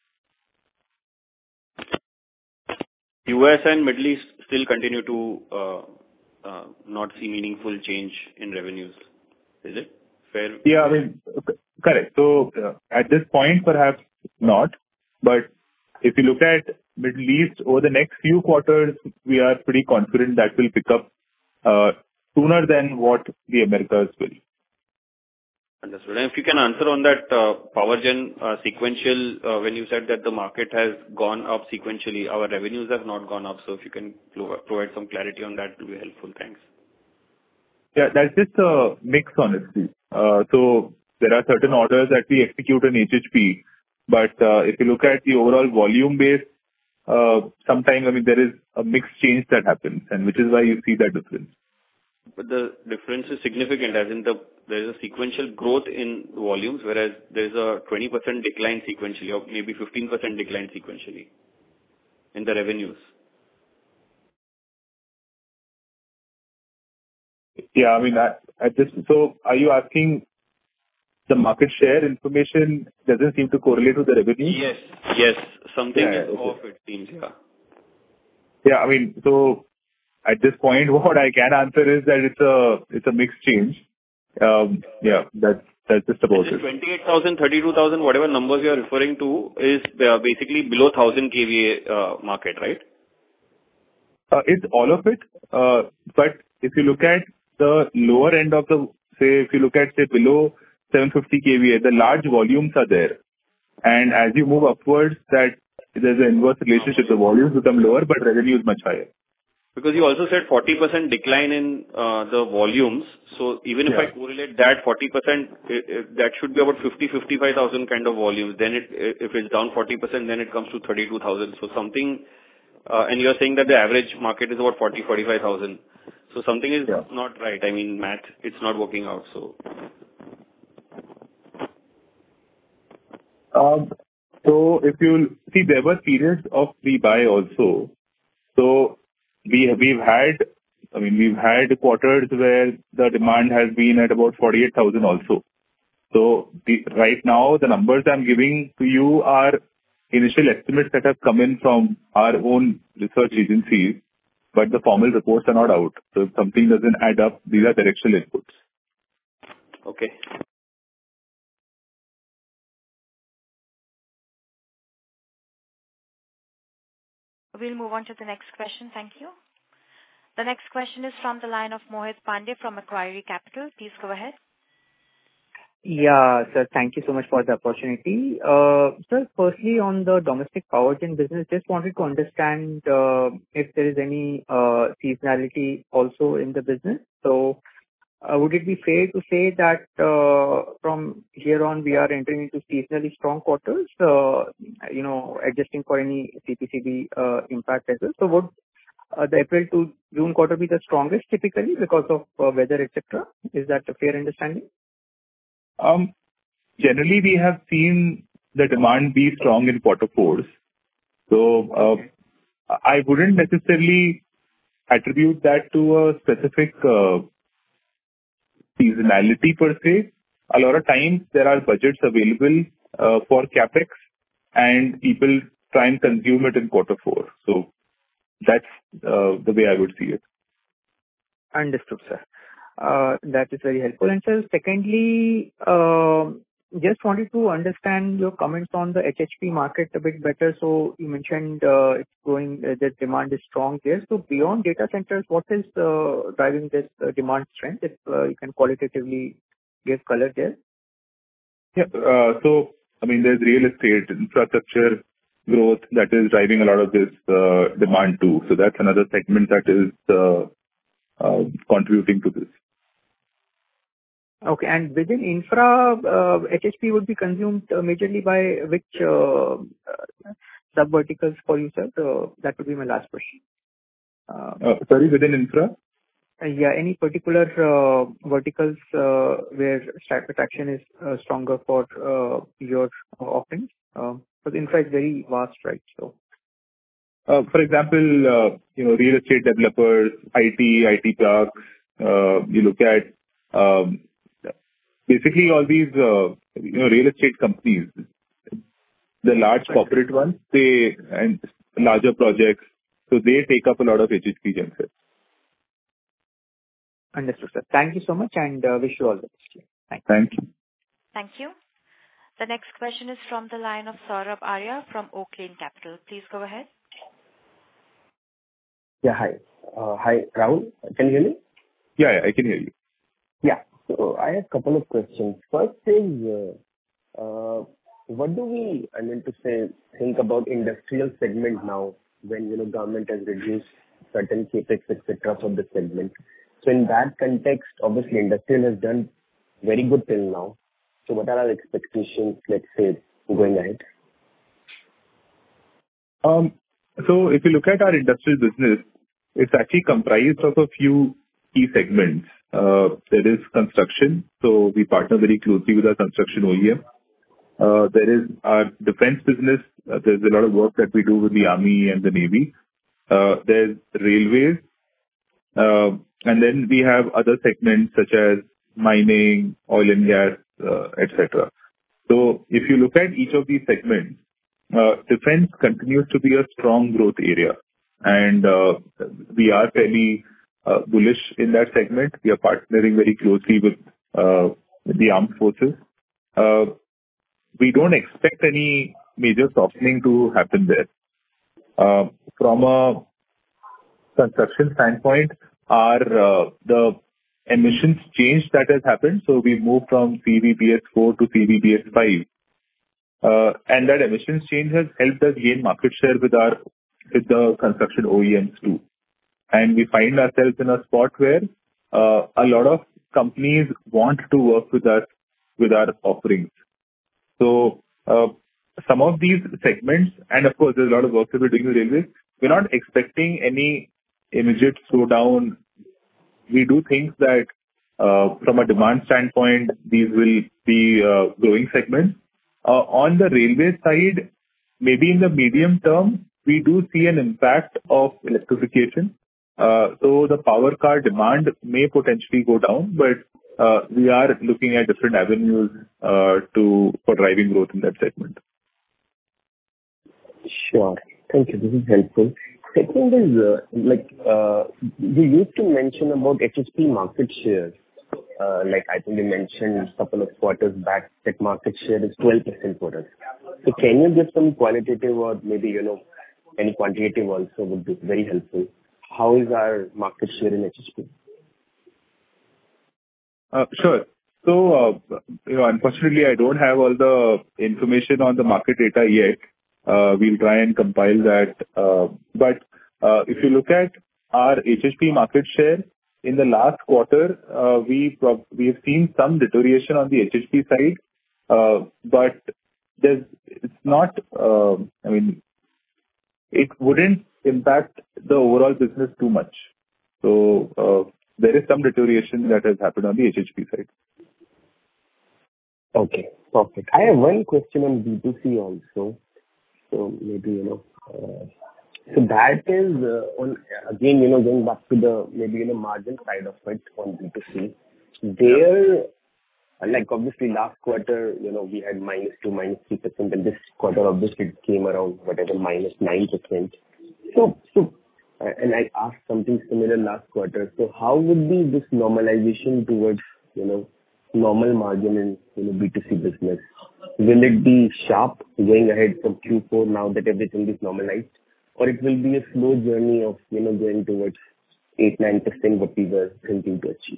US and Middle East still continue to not see meaningful change in revenues. Is it fair? Yeah, I mean, correct. So at this point, perhaps not. But if you look at Middle East over the next few quarters, we are pretty confident that will pick up sooner than what the Americas will. Understood. And if you can answer on that power gen sequential, when you said that the market has gone up sequentially, our revenues have not gone up. So if you can provide some clarity on that, it will be helpful. Thanks. Yeah, that's just a mix, honestly. So there are certain orders that we execute in HHP, but if you look at the overall volume base, sometimes, I mean, there is a mixed change that happens, and which is why you see that difference. But the difference is significant, as in there is a sequential growth in volumes, whereas there is a 20% decline sequentially, or maybe 15% decline sequentially in the revenues. Yeah, I mean, so are you asking the market share information doesn't seem to correlate with the revenue? Yes, something is off, it seems, yeah. Yeah, I mean, so at this point, what I can answer is that it's a mixed change. Yeah, that's just about it. 28,000, 32,000, whatever numbers you are referring to is basically below 1,000 kVA market, right? It's all of it. But if you look at the lower end of if you look at, below 750 kVA, the large volumes are there. And as you move upwards, there's an inverse relationship. The volumes become lower, but revenue is much higher. Because you also said 40% decline in the volumes. So even if I correlate that 40%, that should be about 55,000 kind of volumes. Then if it's down 40%, then it comes to 32,000. So something, and you're saying that the average market is about 45,000. So something is not right. I mean, math, it's not working out. So. So if you see, there were periods of pre-buy also. So we've had quarters where the demand has been at about 48,000 also. So right now, the numbers I'm giving to you are initial estimates that have come in from our own research agencies, but the formal reports are not out. So if something doesn't add up, these are directional inputs. Okay. We'll move on to the next question. Thank you. The next question is from the line of Mohit Pandey from Macquarie Capital. Please go ahead. Yeah, sir. Thank you so much for the opportunity. Sir, firstly, on the domestic power gen business, just wanted to understand if there is any seasonality also in the business. So, would it be fair to say that from here on, we are entering into seasonally strong quarters, adjusting for any CPCB impact as well? So would the April to June quarter be the strongest typically because of weather, et cetera? Is that a fair understanding? Generally, we have seen the demand be strong in quarter fours. So, I wouldn't necessarily attribute that to a specific seasonality per se. A lot of times there are budgets available for capex, and people try and consume it in quarter four. So that's the way I would see it. Understood, sir. That is very helpful. And sir, secondly, just wanted to understand your comments on the HHP market a bit better. So you mentioned it's growing, the demand is strong there. So beyond data centers, what is driving this demand strength? If you can qualitatively give color there. Yeah. So, I mean, there's real estate, infrastructure growth that is driving a lot of this demand too. So that's another segment that is contributing to this. Okay. And within infra, HHP would be consumed majorly by which sub-verticals for you, sir? That would be my last question. Sorry, within infra? Yeah, any particular verticals where traction is stronger for your offerings? Because infra is very vast, right? So. For example, real estate developers, IT parks, you look at basically all these, real estate companies, the large corporate ones, and larger projects, so they take up a lot of HHP gensets. Understood, sir. Thank you so much, and wish you all the best. Thank you. Thank you. The next question is from the line of Saurabh Arya from Oaklane Capital. Please go ahead. Yeah, hi. Hi, Rahul. Can you hear me? Yeah, I can hear you. Yeah. So I have a couple of questions. First is, what do we, think about industrial segment now when, government has reduced certain capex, etc. for the segment. So in that context, obviously industrial has done very good till now. So what are our expectations, let's say, going ahead? So if you look at our industrial business, it's actually comprised of a few key segments. There is construction, so we partner very closely with our construction OEM. There is our defense business. There's a lot of work that we do with the Army and the Navy. There's railways. And then we have other segments such as mining, oil and gas, etc. So if you look at each of these segments, defense continues to be a strong growth area. And we are fairly bullish in that segment. We are partnering very closely with the armed forces. We don't expect any major softening to happen there. From a construction standpoint, the emissions change that has happened. So we moved from CVBS4 to CVBS5. And that emissions change has helped us gain market share with the construction OEMs too. and we find ourselves in a spot where a lot of companies want to work with us with our offerings. So some of these segments, and of course, there's a lot of work that we're doing with railways. We're not expecting any immediate slowdown. We do think that from a demand standpoint, these will be growing segments. On the railway side, maybe in the medium term, we do see an impact of electrification. So the power car demand may potentially go down, but we are looking at different avenues for driving growth in that segment. Sure. Thank you. This is helpful. Second is, you used to mention about HHP market share. I think you mentioned a couple of quarters back that market share is 12% for us. So can you give some qualitative or maybe, any quantitative also would be very helpful. How is our market share in HHP? Sure. So, unfortunately, I don't have all the information on the market data yet. We'll try and compile that. But if you look at our HHP market share, in the last quarter, we have seen some deterioration on the HHP side, but it's not, it wouldn't impact the overall business too much. So there is some deterioration that has happened on the HHP side. Okay, perfect. I have one question on B2C also. So maybe, so that is on, again, going back to the maybe, margin side of it on B2C. There, obviously last quarter, we had -2%, -3%, and this quarter obviously it came around whatever, -9%. So, and I asked something similar last quarter. So how would be this normalization towards, normal margin in, B2C business? Will it be sharp going ahead from Q4 now that everything is normalized? Or it will be a slow journey of, going towards 8-9% what we were thinking to achieve?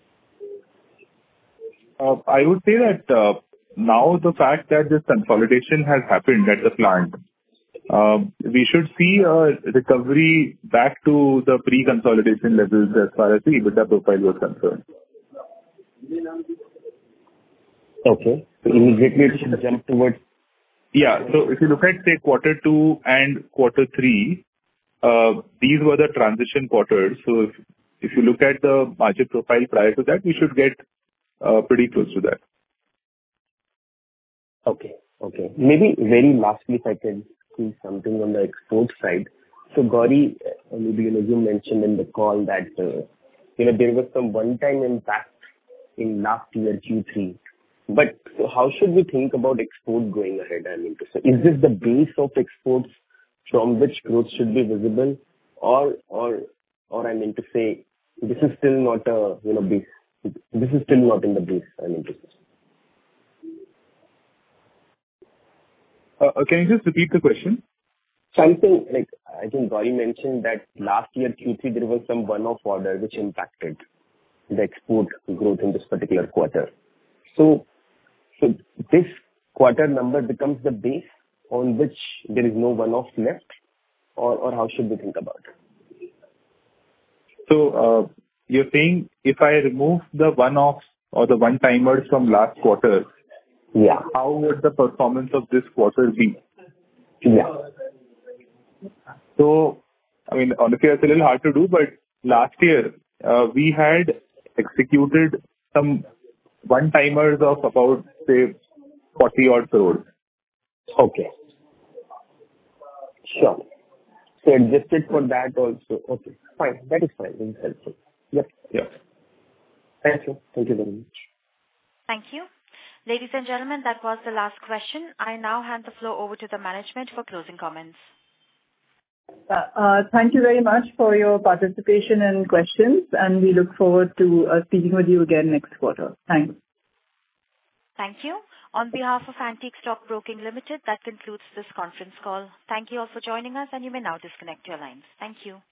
I would say that now the fact that this consolidation has happened at the plant, we should see a recovery back to the pre-consolidation levels as far as the EBITDA profile was concerned. Okay. So immediately it should jump towards... Yeah. So if you look at, say, quarter 2 and quarter 3, these were the transition quarters. So if you look at the margin profile prior to that, we should get pretty close to that. Okay. Maybe very lastly, if I can see something on the export side. So Gauri, maybe, you mentioned in the call that, there was some one-time impact in last year, Q3. But so how should we think about export going ahead? Is this the base of exports from which growth should be visible? Or this is still not a, base. This is still not in the base, Can you just repeat the question? Something like, I think Gauri mentioned that last year, Q3, there was some one-off order which impacted the export growth in this particular quarter. So this quarter number becomes the base on which there is no one-off left, or how should we think about it? So you're saying if I remove the one-offs or the one-timers from last quarter, yeah, how would the performance of this quarter be? Yeah. So, honestly, it's a little hard to do, but last year, we had executed some one-timers of about, say, 40-odd crores. Okay. Sure. So adjusted for that also. Okay, fine. That is fine. This is helpful. Yep. Yeah. Thank you. Thank you very much. Thank you. Ladies and gentlemen, that was the last question. I now hand the floor over to the management for closing comments. Thank you very much for your participation and questions, and we look forward to speaking with you again next quarter. Thanks. Thank you. On behalf of Antique Stock Broking Limited, that concludes this conference call. Thank you all for joining us, and you may now disconnect your lines. Thank you.